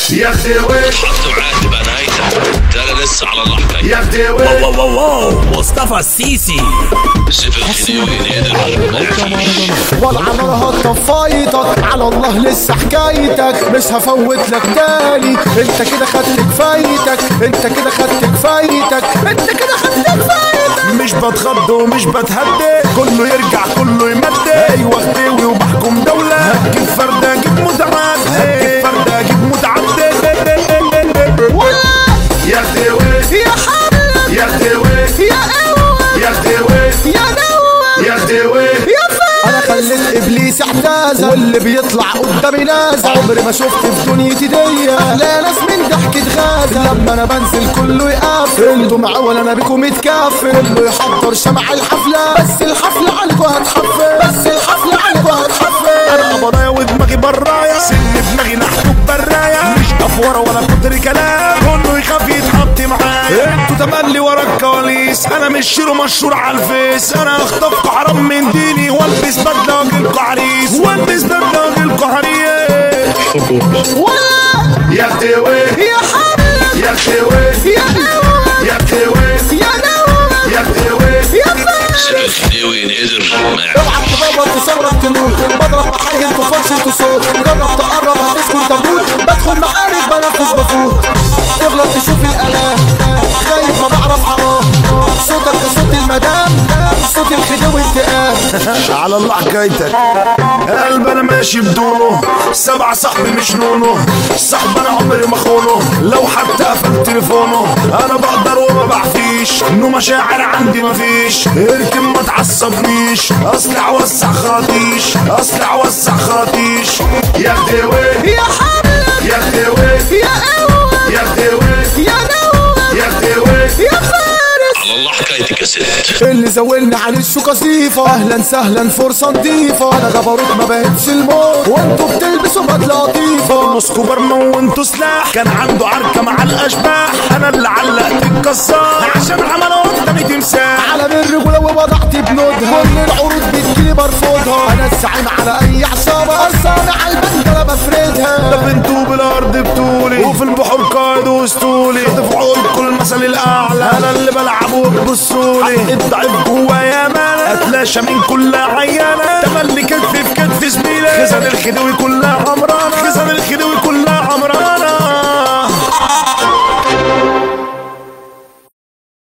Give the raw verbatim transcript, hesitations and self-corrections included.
يا خديوي حطوا عهد بنايته ترى لسه على الله حكاية. يا خديوي واو واو واو مصطفى السيسي سيف الخديوي يقدر ما يعفيش. والله نارها طفايتك على الله لسه حكايتك مش هفوت لك تاني. انت كده خدت كفايتك انت كده خدت كفايتك انت كده خدت كفايتك. مش بتخض ومش بتهدي كله يرجع كله يمدي. ايوه خديوي وبحكم دولة. هجيب فردة اجيب متعدد هجيب فردة اجيب متعدد. يا خديوي يا حبيبي يا خديوي يا قوة يا خديوي يا نوة يا خديوي يا فا انا خليت ابليس اعتازل واللي بيطلع قدامي نازل. عمري ما شفت في دنيتي دي احلى ناس من ضحكة غازل. لما انا بنزل كله يقفل انتوا معول انا بيكم متكافل. كله يحضر شمع الحفلة بس الحفلة عليكوا هتحفل بس الحفلة عليكوا هتحفل. انا قبضايا ودماغي برايا سن دماغي نحته برايا. مش افوره ولا كتر كلام كله يخاف يتحط معايا. انتوا تملي ورا الكواليس انا مش شيرو مشهور على الفيس. انا اخطفكوا حرام من ديني والبس بدله واجيلكوا عريس والبس بدله واجيلكوا عريس. يا خديوي يا حبيبي يا خديوي يا قوة يا خديوي يا نوة يا خديوي يا فا سيف الخديوي يقدر ما يعفيش. اوعى تضرب تصرف تنور بضرب حاجة انتوا فرش انتوا صوت. جرب تقرب هتسكن تموت بدخل معارك بنفذ بفوت. تغلط تشوف الالام خايف ما بعرف حرام. صوتك صوت المدام صوت الخديوي انتقام. على الله حكايتك قلب انا ماشي بدونه. سبعة صاحبي مش نونه. صاحب انا عمري ما خونه لو حتى قفل تليفونه. انا بقدر وما بعفيش انه مشاعر عندي مفيش. اركن ما تعصبنيش اصلع وسع خراطيش اصلع وسع خراطيش. يا خديوي يا حبيبي يا خديوي يا قوة يا خديوي يا نوة يا خديوي يا فارس. على الله حكايتك يا ست. اللي زولني عن الشوكة صيفة اهلا سهلا فرصة نضيفة. انا جبروت ما بهبش الموت وانتوا بتلبسوا بدلة لطيفة. موسكو برمى وانتوا سلاح كان عنده عركة مع الاشباح. انا اللي علقت الكسار عشان عملوا قدامي تمساح. على من الرجولة ووضعت بنودها كل العروض بتجيلي برفضها. انا الزعيم على اي عصابة اصلا على البنك انا بفردها. ده بنتوا بالارض بطولي وفي البحور قائد واسطولي. دفعوا كل المثل الاعلى انا اللي بلعبه ببصولي. الضعيف جوايا مالا اتلاشى من كل عيانة. تملي كتف في كتف زميلي. خزن الخديوي كلها حمراء